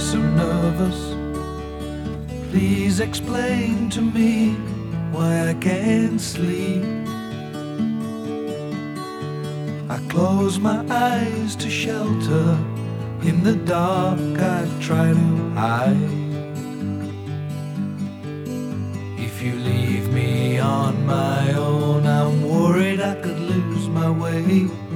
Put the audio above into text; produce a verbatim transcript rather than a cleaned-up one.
so nervous. Please explain to me why I can't sleep. I close my eyes to shelter. In the dark I try to hide. If you leave me on my own, I'm worried I could lose my way.